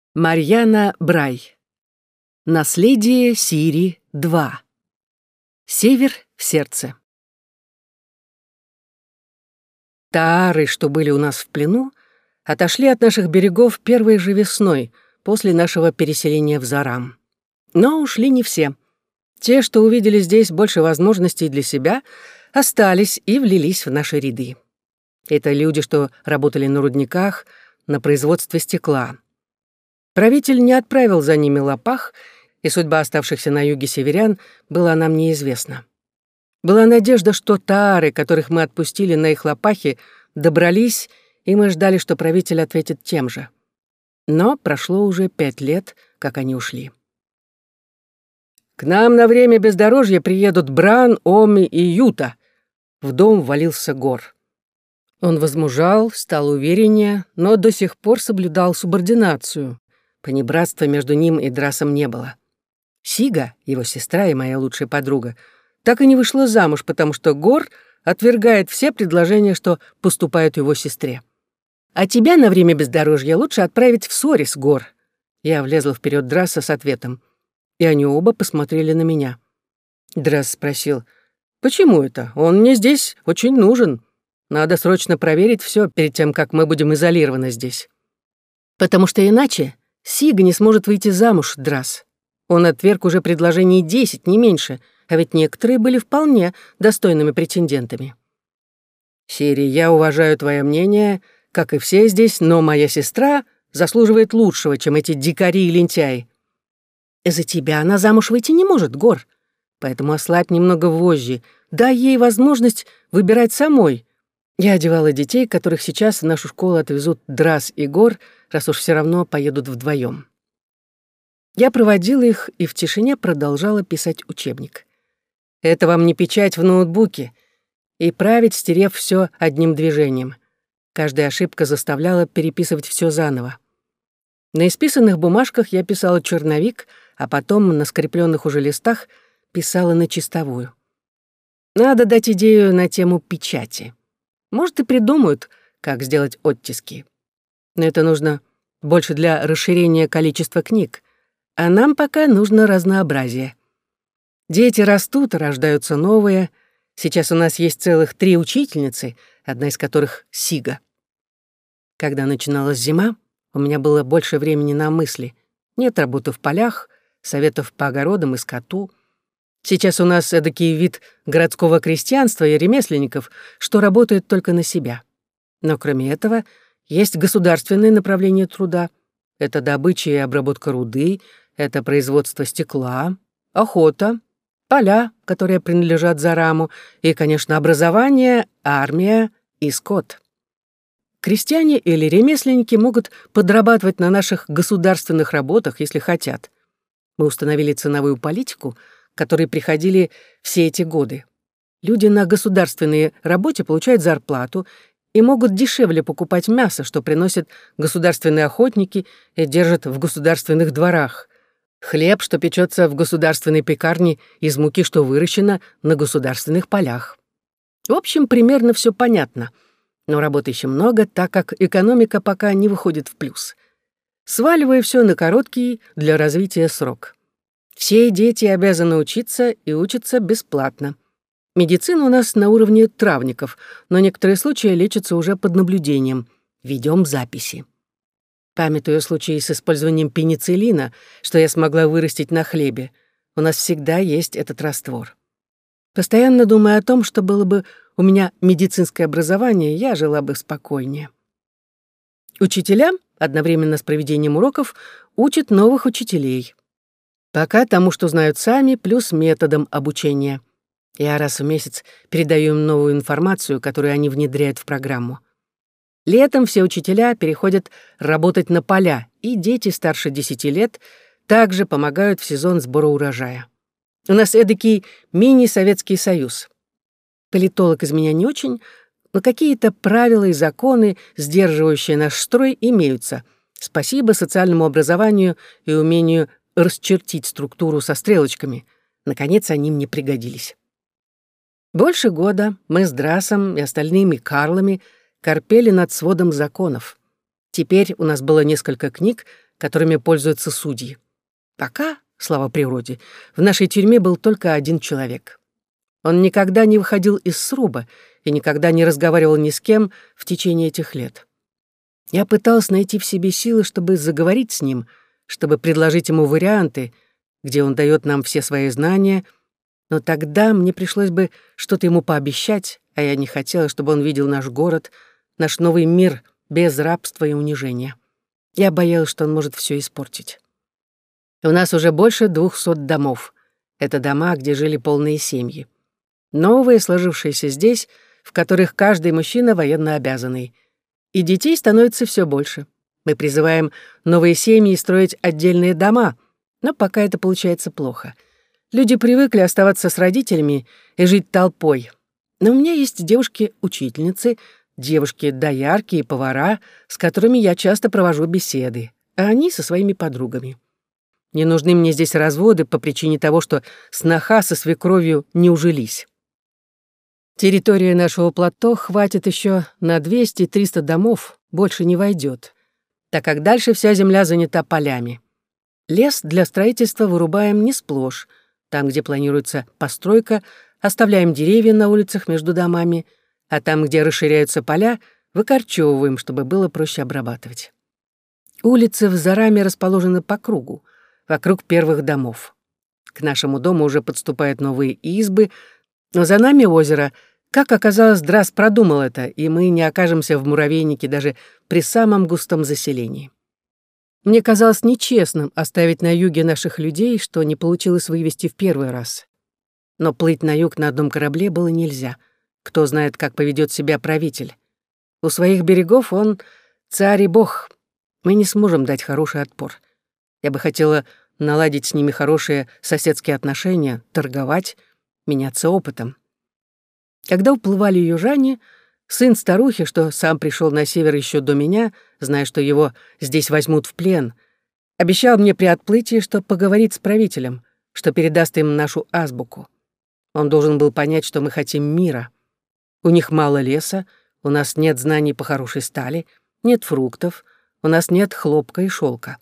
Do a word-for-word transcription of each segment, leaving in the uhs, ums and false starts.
Марьяна Брай. Наследие Сири два. Север в сердце. Таары, что были у нас в плену, отошли от наших берегов первой же весной, после нашего переселения в Зарам. Но ушли не все. Те, что увидели здесь больше возможностей для себя, остались и влились в наши ряды. Это люди, что работали на рудниках, на производстве стекла. Правитель не отправил за ними лопах, и судьба оставшихся на юге северян была нам неизвестна. Была надежда, что таары, которых мы отпустили на их лопахи, добрались, и мы ждали, что правитель ответит тем же. Но прошло уже пять лет, как они ушли. «К нам на время бездорожья приедут Бран, Оми и Юта», — в дом ввалился Гор. Он возмужал, стал увереннее, но до сих пор соблюдал субординацию. Понебратства между ним и Драсом не было. Сига, его сестра и моя лучшая подруга, так и не вышла замуж, потому что Гор отвергает все предложения, что поступают его сестре. «А тебя на время бездорожья лучше отправить в Сорис, Гор». Я влезла вперед Драса с ответом, и они оба посмотрели на меня. Драс спросил: «Почему это? Он мне здесь очень нужен. Надо срочно проверить все перед тем, как мы будем изолированы здесь». «Потому что иначе Сига не сможет выйти замуж, Драс. Он отверг уже предложений десять, не меньше, а ведь некоторые были вполне достойными претендентами». «Сири, я уважаю твое мнение, как и все здесь, но моя сестра заслуживает лучшего, чем эти дикари и лентяи». «За тебя она замуж выйти не может, Гор. Поэтому ослабь немного вожжи, дай ей возможность выбирать самой». Я одевала детей, которых сейчас в нашу школу отвезут Драс и Гор, раз уж все равно поедут вдвоем. Я проводила их и в тишине продолжала писать учебник. Это вам не печать в ноутбуке. И править, стерев все одним движением. Каждая ошибка заставляла переписывать все заново. На исписанных бумажках я писала черновик, а потом на скрепленных уже листах писала на чистовую. Надо дать идею на тему печати. Может, и придумают, как сделать оттиски. Но это нужно больше для расширения количества книг. А нам пока нужно разнообразие. Дети растут, рождаются новые. Сейчас у нас есть целых три учительницы, одна из которых — Сига. Когда начиналась зима, у меня было больше времени на мысли. Нет работы в полях, советов по огородам и скоту. Сейчас у нас эдакий вид городского крестьянства и ремесленников, что работают только на себя. Но кроме этого, есть государственное направление труда. Это добыча и обработка руды, это производство стекла, охота, поля, которые принадлежат Зараму, и, конечно, образование, армия и скот. Крестьяне или ремесленники могут подрабатывать на наших государственных работах, если хотят. Мы установили ценовую политику, к которой приходили все эти годы. Люди на государственной работе получают зарплату и могут дешевле покупать мясо, что приносят государственные охотники и держат в государственных дворах. Хлеб, что печется в государственной пекарне из муки, что выращено на государственных полях. В общем, примерно все понятно. Но работы еще много, так как экономика пока не выходит в плюс. Сваливая все на короткий для развития срок. Все дети обязаны учиться и учатся бесплатно. Медицина у нас на уровне травников, но некоторые случаи лечатся уже под наблюдением. Ведем записи. Памятуя случаи с использованием пенициллина, что я смогла вырастить на хлебе, у нас всегда есть этот раствор. Постоянно думая о том, что было бы у меня медицинское образование, я жила бы спокойнее. Учителя, одновременно с проведением уроков, учат новых учителей. Пока тому, что знают сами, плюс методом обучения. Я раз в месяц передаю им новую информацию, которую они внедряют в программу. Летом все учителя переходят работать на поля, и дети старше десяти лет также помогают в сезон сбора урожая. У нас эдакий мини-Советский Союз. Политолог из меня не очень, но какие-то правила и законы, сдерживающие наш строй, имеются. Спасибо социальному образованию и умению расчертить структуру со стрелочками. Наконец, они мне пригодились. Больше года мы с Драсом и остальными Карлами корпели над сводом законов. Теперь у нас было несколько книг, которыми пользуются судьи. Пока, слава природе, в нашей тюрьме был только один человек. Он никогда не выходил из сруба и никогда не разговаривал ни с кем в течение этих лет. Я пыталась найти в себе силы, чтобы заговорить с ним, чтобы предложить ему варианты, где он дает нам все свои знания, но тогда мне пришлось бы что-то ему пообещать, а я не хотела, чтобы он видел наш город, наш новый мир без рабства и унижения. Я боялась, что он может все испортить. У нас уже больше двухсот домов. Это дома, где жили полные семьи. Новые, сложившиеся здесь, в которых каждый мужчина военно обязанный. И детей становится все больше. Мы призываем новые семьи строить отдельные дома, но пока это получается плохо. Люди привыкли оставаться с родителями и жить толпой. Но у меня есть девушки-учительницы, девушки-доярки и повара, с которыми я часто провожу беседы, а они со своими подругами. Не нужны мне здесь разводы по причине того, что сноха со свекровью не ужились. Территория нашего плато хватит еще на двести-триста домов, больше не войдет, так как дальше вся земля занята полями. Лес для строительства вырубаем не сплошь. Там, где планируется постройка, оставляем деревья на улицах между домами, а там, где расширяются поля, выкорчевываем, чтобы было проще обрабатывать. Улицы в Зараме расположены по кругу, вокруг первых домов. К нашему дому уже подступают новые избы, но за нами озеро. Как оказалось, Драс продумал это, и мы не окажемся в муравейнике даже при самом густом заселении. Мне казалось нечестным оставить на юге наших людей, что не получилось вывести в первый раз. Но плыть на юг на одном корабле было нельзя. Кто знает, как поведет себя правитель. У своих берегов он царь и бог. Мы не сможем дать хороший отпор. Я бы хотела наладить с ними хорошие соседские отношения, торговать, меняться опытом. Когда уплывали южане, сын старухи, что сам пришел на север еще до меня, зная, что его здесь возьмут в плен, обещал мне при отплытии, что поговорит с правителем, что передаст им нашу азбуку. Он должен был понять, что мы хотим мира. У них мало леса, у нас нет знаний по хорошей стали, нет фруктов, у нас нет хлопка и шелка.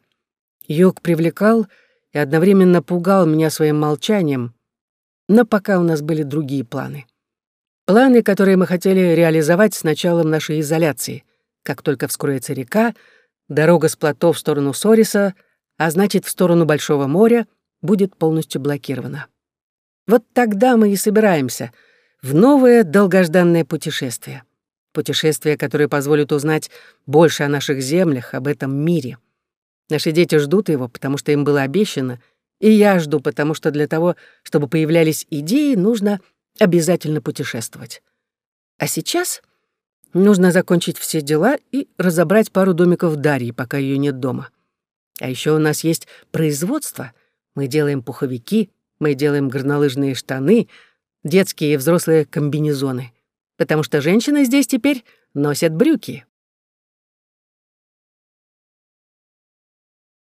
Юг привлекал и одновременно пугал меня своим молчанием, но пока у нас были другие планы. Планы, которые мы хотели реализовать с началом нашей изоляции. Как только вскроется река, дорога с плато в сторону Сориса, а значит, в сторону Большого моря, будет полностью блокирована. Вот тогда мы и собираемся в новое долгожданное путешествие. Путешествие, которое позволит узнать больше о наших землях, об этом мире. Наши дети ждут его, потому что им было обещано, и я жду, потому что для того, чтобы появлялись идеи, нужно обязательно путешествовать. А сейчас нужно закончить все дела и разобрать пару домиков Дарьи, пока ее нет дома. А еще у нас есть производство. Мы делаем пуховики, мы делаем горнолыжные штаны, детские и взрослые комбинезоны. Потому что женщины здесь теперь носят брюки.